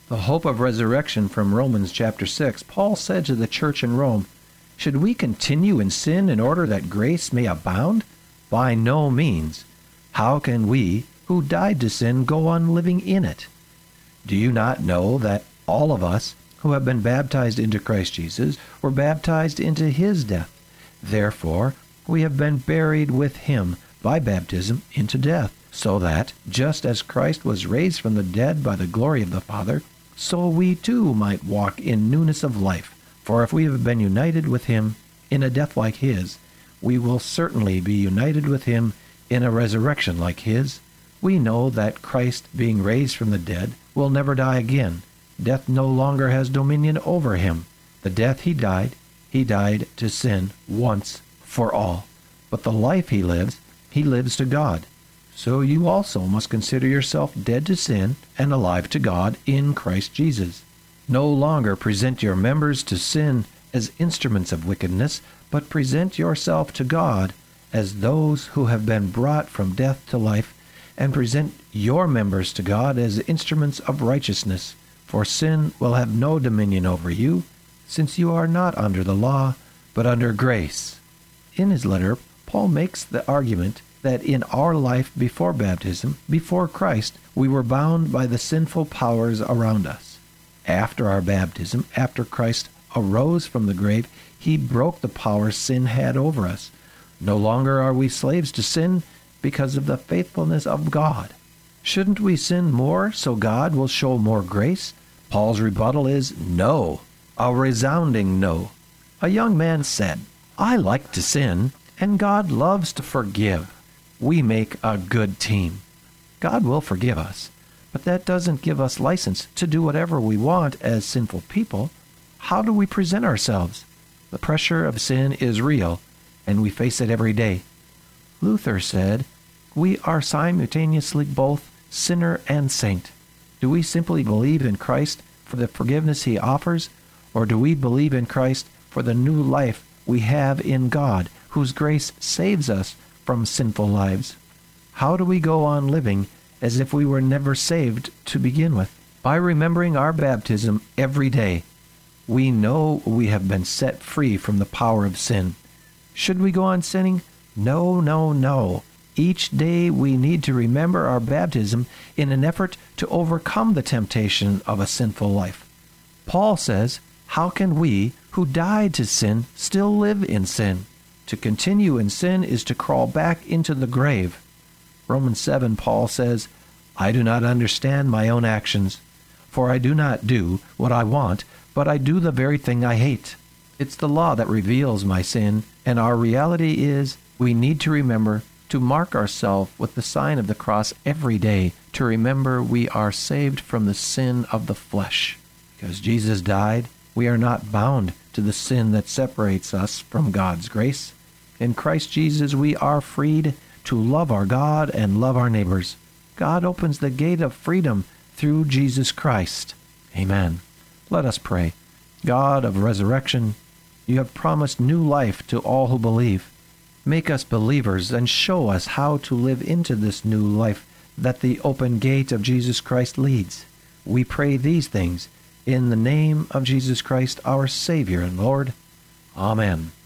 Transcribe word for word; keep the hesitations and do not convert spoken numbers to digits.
The hope of resurrection from Romans chapter six, Paul said to the church in Rome, "Should we continue in sin in order that grace may abound? By no means. How can we, who died to sin, go on living in it? Do you not know that all of us who have been baptized into Christ Jesus were baptized into his death? Therefore, we have been buried with him by baptism into death, so that, just as Christ was raised from the dead by the glory of the Father, so we too might walk in newness of life. For if we have been united with him in a death like his, we will certainly be united with him in a resurrection like his. We know that Christ, being raised from the dead, will never die again. Death no longer has dominion over him. The death he died, he died to sin once for all. But the life he lives, he lives to God. So you also must consider yourself dead to sin and alive to God in Christ Jesus. No longer present your members to sin as instruments of wickedness, but present yourself to God as those who have been brought from death to life, and present your members to God as instruments of righteousness. For sin will have no dominion over you, since you are not under the law, but under grace." In his letter, Paul makes the argument that in our life before baptism, before Christ, we were bound by the sinful powers around us. After our baptism, after Christ arose from the grave, he broke the power sin had over us. No longer are we slaves to sin because of the faithfulness of God. Shouldn't we sin more so God will show more grace? Paul's rebuttal is no, a resounding no. A young man said, "I like to sin, and God loves to forgive. We make a good team." God will forgive us, but that doesn't give us license to do whatever we want as sinful people. How do we present ourselves? The pressure of sin is real, and we face it every day. Luther said, "We are simultaneously both sinner and saint." Do we simply believe in Christ for the forgiveness he offers, or do we believe in Christ for the new life we have in God, whose grace saves us from sinful lives? How do we go on living as if we were never saved to begin with? By remembering our baptism every day, we know we have been set free from the power of sin. Should we go on sinning? No, no, no. Each day we need to remember our baptism in an effort to overcome the temptation of a sinful life. Paul says, how can we, who died to sin, still live in sin? To continue in sin is to crawl back into the grave. Romans seven, Paul says, "I do not understand my own actions, for I do not do what I want, but I do the very thing I hate." It's the law that reveals my sin, and our reality is we need to remember to mark ourselves with the sign of the cross every day, to remember we are saved from the sin of the flesh. Because Jesus died, we are not bound to the sin that separates us from God's grace. In Christ Jesus, we are freed to love our God and love our neighbors. God opens the gate of freedom through Jesus Christ. Amen. Let us pray. God of resurrection, you have promised new life to all who believe. Make us believers and show us how to live into this new life that the open gate of Jesus Christ leads. We pray these things in the name of Jesus Christ, our Savior and Lord. Amen.